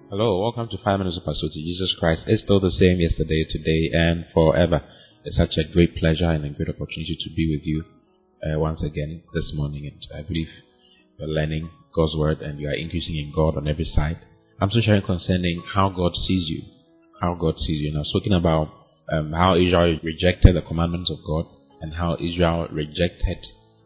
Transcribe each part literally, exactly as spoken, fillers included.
Hello, welcome to Five Minutes of Pursuit to Jesus Christ. It's still the same yesterday, today, and forever. It's such a great pleasure and a great opportunity to be with you uh, once again this morning. And I believe you're learning God's Word and you are increasing in God on every side. I'm still sharing concerning how God sees you. How God sees you. And I was talking about um, how Israel rejected the commandments of God and how Israel rejected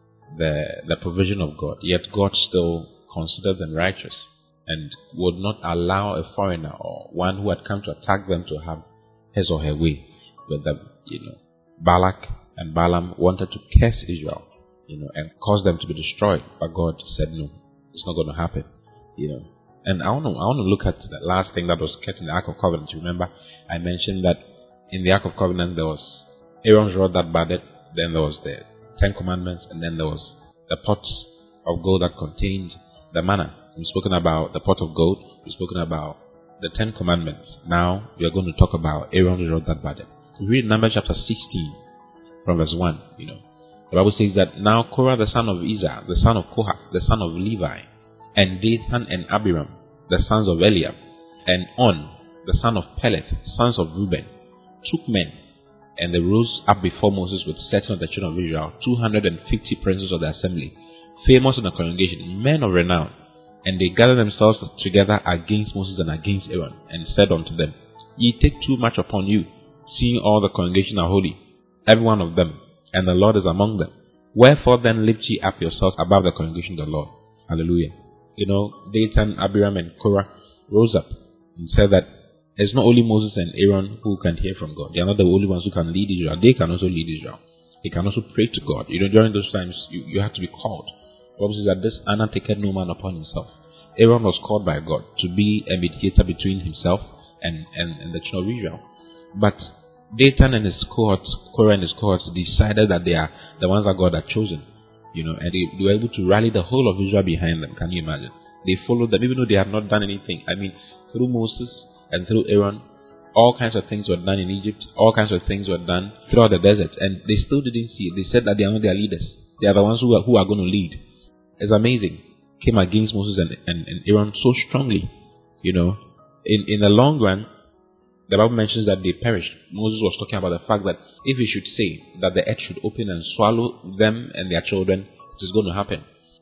the, the provision of God. Yet God still considered them righteous and would not allow a foreigner or one who had come to attack them to have his or her way with them. You know, Balak and Balaam wanted to curse Israel, you know, and cause them to be destroyed. But God said, no, it's not going to happen, you know. And I want to, I want to look at the last thing that was kept in the Ark of Covenant. Remember, I mentioned that in the Ark of Covenant there was Aaron's rod that budded, then there was the Ten Commandments, and then there was the pots of gold that contained the manna. We've spoken about the pot of gold. We've spoken about the Ten Commandments. Now we are going to talk about Aaron's rod that budded. We read Numbers chapter sixteen from verse one. You know, the Bible says that now Korah the son of Izhar, the son of Kohath, the son of Levi, and Dathan and Abiram, the sons of Eliab, and On, the son of Peleth, sons of Reuben, took men, and they rose up before Moses with certain of the children of Israel, two hundred and fifty princes of the assembly, famous in the congregation, men of renown. And they gathered themselves together against Moses and against Aaron, and said unto them, Ye take too much upon you, seeing all the congregation are holy, every one of them, and the Lord is among them. Wherefore then lift ye up yourselves above the congregation of the Lord. Hallelujah. You know, Dathan, Abiram, and Korah rose up and said that it's not only Moses and Aaron who can hear from God. They are not the only ones who can lead Israel. They can also lead Israel. They can also pray to God. You know, during those times, you, you have to be called. The Bible says that this Anna taketh no man upon himself. Aaron was called by God to be a mediator between himself and, and, and the children of Israel. But Dathan and his cohorts, Korah and his cohorts decided that they are the ones that God had chosen. You know, and they, they were able to rally the whole of Israel behind them. Can you imagine? They followed them even though they had not done anything. I mean, through Moses and through Aaron, all kinds of things were done in Egypt. All kinds of things were done throughout the desert. And they still didn't see it. They said that they are not their leaders. They are the ones who are, who are going to lead. It's amazing. Came against Moses and, and, and Aaron so strongly. You know, in, in the long run, the Bible mentions that they perished. Moses was talking about the fact that if he should say that the earth should open and swallow them and their children, it is going to happen.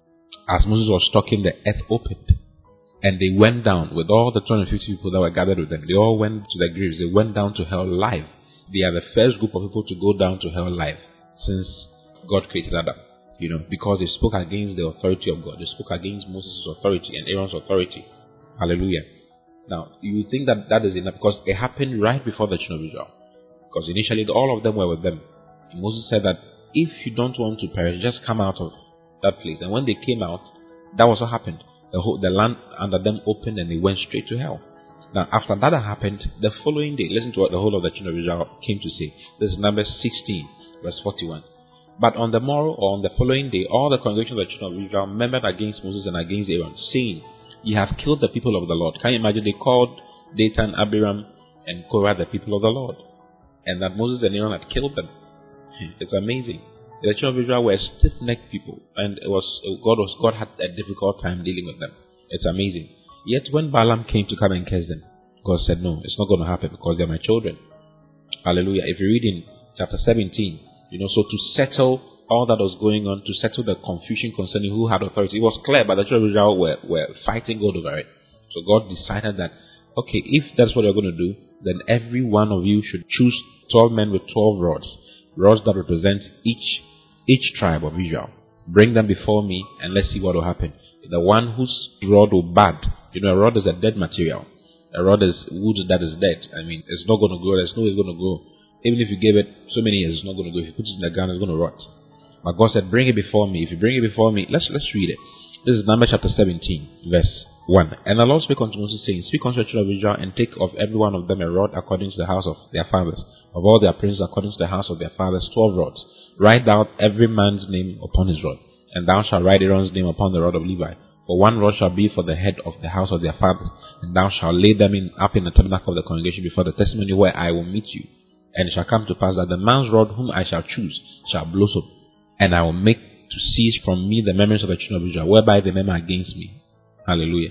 As Moses was talking, the earth opened. And they went down with all the two hundred fifty people that were gathered with them. They all went to the graves. They went down to hell live. They are the first group of people to go down to hell live since God created Adam. You know, because they spoke against the authority of God. They spoke against Moses' authority and Aaron's authority. Hallelujah. Now, you think that that is enough because it happened right before the children of Israel. Because initially all of them were with them. And Moses said that if you don't want to perish, just come out of that place. And when they came out, that was what happened. The, whole, the land under them opened and they went straight to hell. Now, after that happened, the following day, listen to what the whole of the children of Israel came to say. This is Numbers sixteen, verse forty-one. But on the morrow or on the following day, all the congregation of the children of Israel murmured against Moses and against Aaron, saying, Ye have killed the people of the Lord. Can you imagine? They called Dathan, Abiram, and Korah the people of the Lord. And that Moses and Aaron had killed them. It's amazing. The children of Israel were stiff-necked people. And it was God was God had a difficult time dealing with them. It's amazing. Yet when Balaam came to come and curse them, God said, no, it's not going to happen because they're my children. Hallelujah. If you read in chapter seventeen, you know, so to settle all that was going on, to settle the confusion concerning who had authority, it was clear, but the children of Israel were, were fighting God over it. So God decided that, okay, if that's what you're going to do, then every one of you should choose twelve men with twelve rods, rods that represent each each tribe of Israel. Bring them before me, and let's see what will happen. The one whose rod will bud, you know, a rod is a dead material. A rod is wood that is dead. I mean, it's not going to grow. There's no way it's going to grow. Even if you give it so many years, it's not going to go. If you put it in the ground, it's going to rot. But God said, bring it before me. If you bring it before me, let's let's read it. This is Numbers chapter seventeen, verse one. And the Lord spake unto Moses, saying, Speak unto the children of Israel, and take of every one of them a rod according to the house of their fathers, of all their princes according to the house of their fathers, twelve rods. Write down every man's name upon his rod. And thou shalt write Aaron's name upon the rod of Levi. For one rod shall be for the head of the house of their fathers. And thou shalt lay them in, up in the tabernacle of the congregation before the testimony where I will meet you. And it shall come to pass that the man's rod whom I shall choose shall blossom, and I will make to cease from me the memories of the children of Israel, whereby they murmur against me. Hallelujah.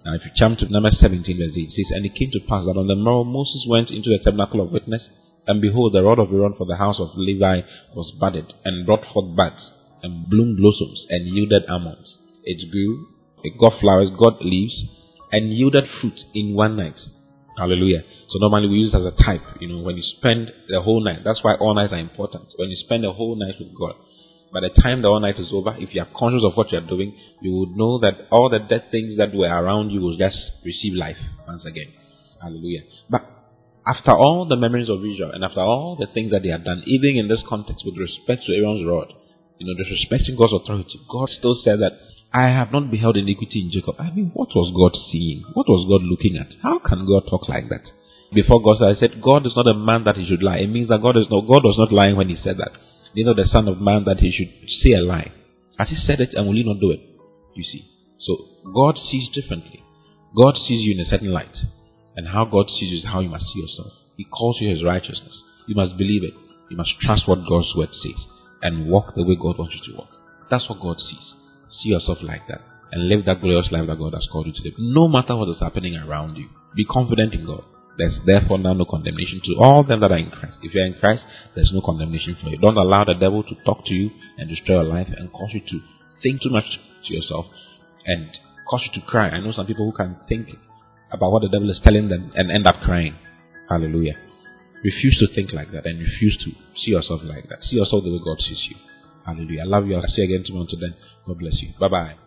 Now, if you jump to Numbers seventeen, verse eight, it says, And it came to pass that on the morrow Moses went into the tabernacle of witness, and behold, the rod of Aaron for the house of Levi was budded, and brought forth buds, and bloomed blossoms, and yielded almonds. It grew, it got flowers, got leaves, and yielded fruit in one night. Hallelujah. So normally we use it as a type, you know, when you spend the whole night. That's why all nights are important. When you spend the whole night with God, by the time the all night is over, if you are conscious of what you are doing, you would know that all the dead things that were around you will just receive life once again. Hallelujah. But after all the memories of Israel, and after all the things that they had done, even in this context with respect to Aaron's rod, you know, disrespecting God's authority, God still said that, I have not beheld iniquity in Jacob. I mean, what was God seeing? What was God looking at? How can God talk like that? Before God said, I said, God is not a man that he should lie. It means that God is not, God was not lying when he said that. Neither the Son of Man that he should say a lie. Has he said it, and will he not do it? You see. So, God sees differently. God sees you in a certain light. And how God sees you is how you must see yourself. He calls you his righteousness. You must believe it. You must trust what God's word says. And walk the way God wants you to walk. That's what God sees. See yourself like that. And live that glorious life that God has called you to live. No matter what is happening around you. Be confident in God. There's therefore now no condemnation to all them that are in Christ. If you're in Christ, there's no condemnation for you. Don't allow the devil to talk to you and destroy your life and cause you to think too much to yourself and cause you to cry. I know some people who can think about what the devil is telling them and end up crying. Hallelujah. Refuse to think like that and refuse to see yourself like that. See yourself the way God sees you. Hallelujah. I love you. I'll see you again tomorrow. Until then, God bless you. Bye-bye.